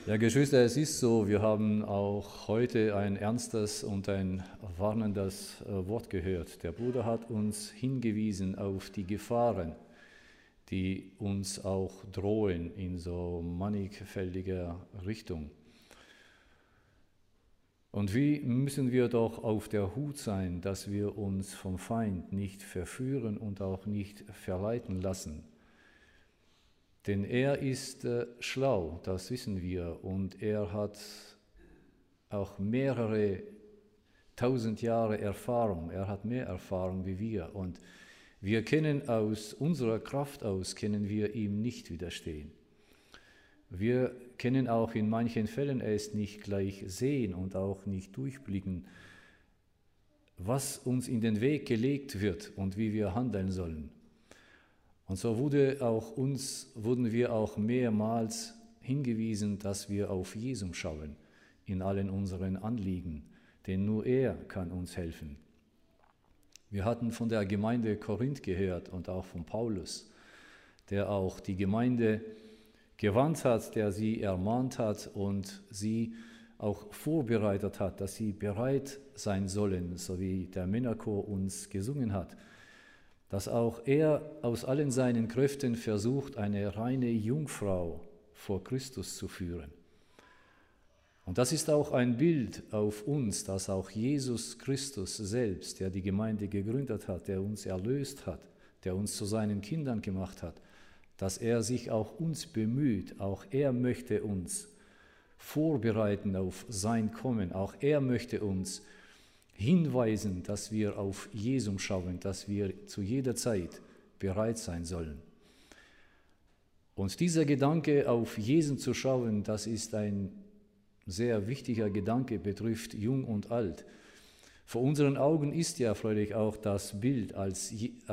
Ja, Geschwister, es ist so, wir haben auch heute ein ernstes und ein warnendes Wort gehört. Der Bruder hat uns hingewiesen auf die Gefahren, die uns auch drohen in so mannigfältiger Richtung. Und wie müssen wir doch auf der Hut sein, dass wir uns vom Feind nicht verführen und auch nicht verleiten lassen. Denn er ist schlau, das wissen wir, und er hat auch mehrere 1000 Jahre Erfahrung. Er hat mehr Erfahrung wie wir, und wir können aus unserer Kraft aus, können wir ihm nicht widerstehen. Wir können auch in manchen Fällen es nicht gleich sehen und auch nicht durchblicken, was uns in den Weg gelegt wird und wie wir handeln sollen. Und so wurden wir auch mehrmals hingewiesen, dass wir auf Jesus schauen in allen unseren Anliegen, denn nur er kann uns helfen. Wir hatten von der Gemeinde Korinth gehört und auch von Paulus, der auch die Gemeinde gewarnt hat, der sie ermahnt hat und sie auch vorbereitet hat, dass sie bereit sein sollen, so wie der Männerchor uns gesungen hat, dass auch er aus allen seinen Kräften versucht, eine reine Jungfrau vor Christus zu führen. Und das ist auch ein Bild auf uns, dass auch Jesus Christus selbst, der die Gemeinde gegründet hat, der uns erlöst hat, der uns zu seinen Kindern gemacht hat, dass er sich auch uns bemüht, auch er möchte uns vorbereiten auf sein Kommen, auch er möchte uns hinweisen, dass wir auf Jesus schauen, dass wir zu jeder Zeit bereit sein sollen. Und dieser Gedanke, auf Jesus zu schauen, das ist ein sehr wichtiger Gedanke, betrifft Jung und Alt. Vor unseren Augen ist ja freilich auch das Bild, als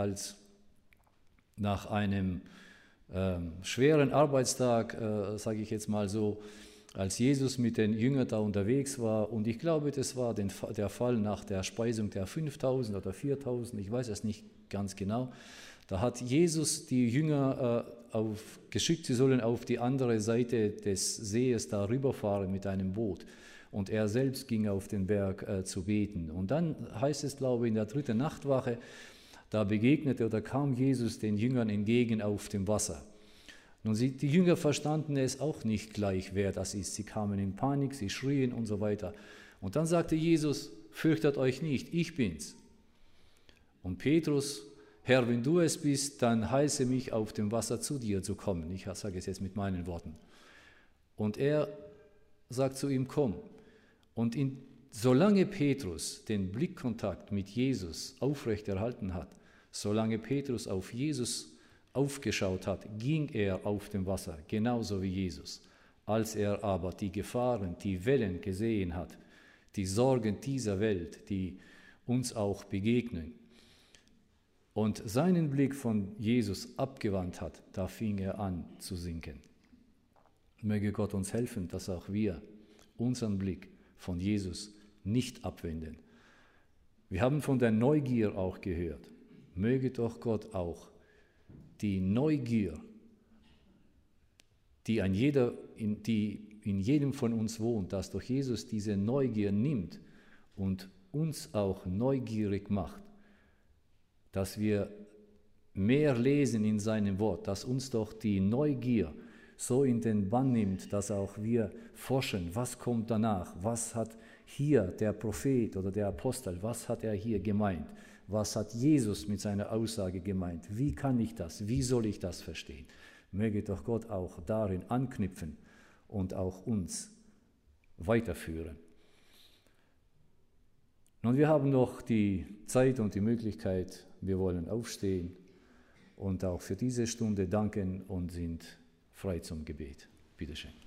nach einem schweren Arbeitstag, sage ich jetzt mal so, als Jesus mit den Jüngern da unterwegs war, und ich glaube, das war der Fall nach der Speisung der 5000 oder 4000, ich weiß es nicht ganz genau, da hat Jesus die Jünger geschickt, sie sollen auf die andere Seite des Sees da rüberfahren mit einem Boot, und er selbst ging auf den Berg zu beten. Und dann heißt es, glaube ich, in der 3. Nachtwache, da begegnete oder kam Jesus den Jüngern entgegen auf dem Wasser. Nun, die Jünger verstanden es auch nicht gleich, wer das ist. Sie kamen in Panik, sie schrien und so weiter. Und dann sagte Jesus, fürchtet euch nicht, ich bin's. Und Petrus, Herr, wenn du es bist, dann heiße mich auf dem Wasser zu dir zu kommen. Ich sage es jetzt mit meinen Worten. Und er sagt zu ihm, komm. Und solange Petrus den Blickkontakt mit Jesus aufrechterhalten hat, solange Petrus auf Jesus aufgeschaut hat, ging er auf dem Wasser, genauso wie Jesus. Als er aber die Gefahren, die Wellen gesehen hat, die Sorgen dieser Welt, die uns auch begegnen, und seinen Blick von Jesus abgewandt hat, da fing er an zu sinken. Möge Gott uns helfen, dass auch wir unseren Blick von Jesus nicht abwenden. Wir haben von der Neugier auch gehört. Möge doch Gott auch die Neugier, die in jedem von uns wohnt, dass doch Jesus diese Neugier nimmt und uns auch neugierig macht, dass wir mehr lesen in seinem Wort, dass uns doch die Neugier so in den Bann nimmt, dass auch wir forschen, was kommt danach, was hat hier der Prophet oder der Apostel, was hat er hier gemeint? Was hat Jesus mit seiner Aussage gemeint? Wie kann ich das? Wie soll ich das verstehen? Möge doch Gott auch darin anknüpfen und auch uns weiterführen. Nun, wir haben noch die Zeit und die Möglichkeit, wir wollen aufstehen und auch für diese Stunde danken und sind frei zum Gebet. Bitte schön.